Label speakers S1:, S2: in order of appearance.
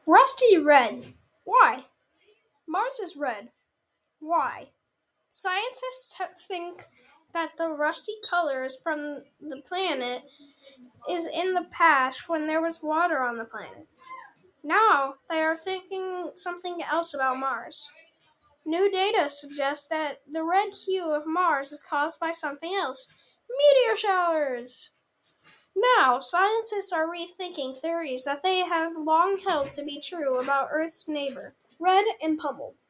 S1: Rusty red. Why? Mars is red. Why? Scientists think that the rusty color is from the planet is in the past when there was water on the planet. Now they are thinking something else about Mars. New data suggests that the red hue of Mars is caused by something else. Meteor showers! Now, scientists are rethinking theories that they have long held to be true about Earth's neighbor, red and pummeled.